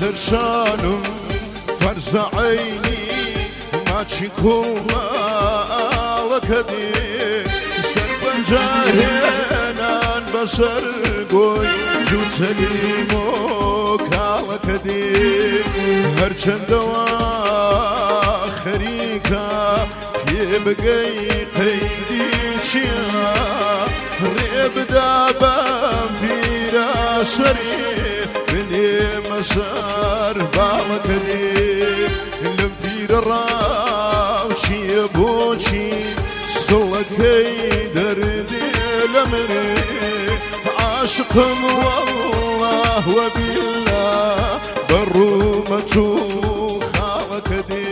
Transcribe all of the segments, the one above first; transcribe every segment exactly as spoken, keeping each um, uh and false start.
سرشانم فرز عيني ماچی کوماڵەکە دێ سەر پەنجەهێنان بەسەر گۆی جووتەلیمۆ کاڵەکە دێ هەرچەندەوە خەریکە پێ بگەی قەیدی چییە ڕێ بدا بەم پیرە سەری بنێمە سەر باڵەکە دێ لەم پیرە ڕاو چییە بۆچی سڵەکەی دەردێ لە منێ عاشقم والله وبالله بەڕوومەت و خاڵەکە دێ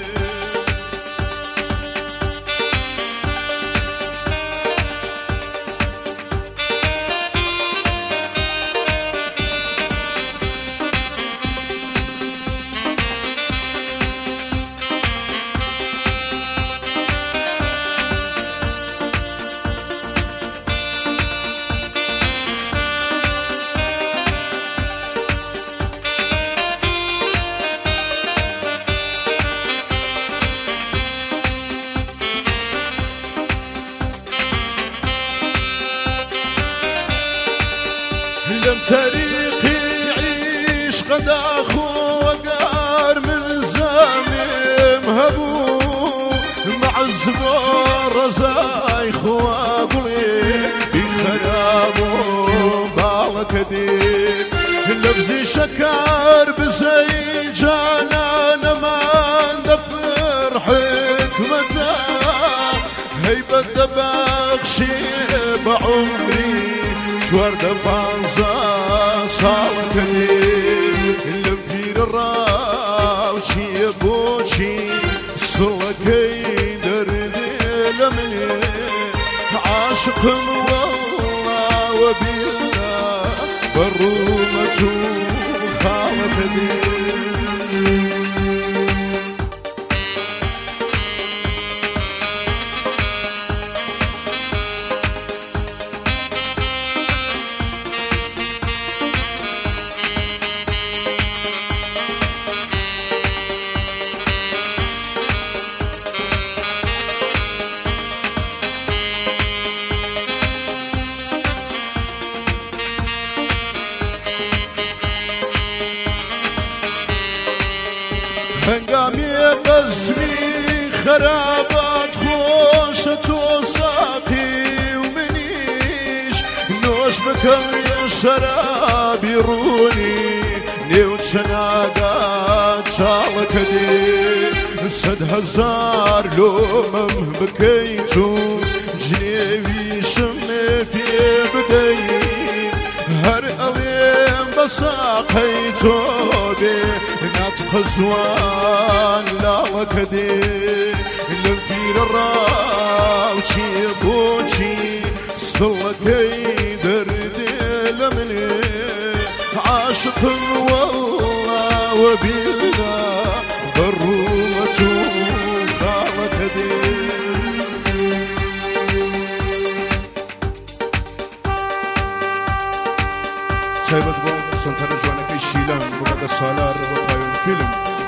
لم طريقي عيش قد أخو وقار من زميم هبو مع الزبور رزاي خوا قولي بخرابو بالكدي لفظي شكر بزي جانا نمان دفر حكمته هيبة دبخشي بعمري شوارد پانزە ساڵەکە لەم پیرە ڕاو چییە بۆچی سڵەکەی دەردێ لە منێ عاشقم والله وبالله بەڕوومەت و خاڵەکە دێ هەنگامی بەزمی خەرابات خۆشە تۆ ساقی و منیش نۆش بکەم یە شەرابی ڕوونی نێو چەناگا چاڵەکە دێ سەد هەزار لۆمەم بکەیت و جنێویشم پێ بدەیت هەر ئەوێم بە ساقەی تۆ بێ ناتقە زوان لاوەکە دێ لەم پیرە ڕاو چییە بۆچی سڵەکەی دەردێ لە منێ عاشقم والله وبالله بەڕوومەت و خاڵەکە دێ تایبەت بۆ سنتەرە جوانەکەی شیلان بۆ بەدە سالار بۆ پایۆن فیلم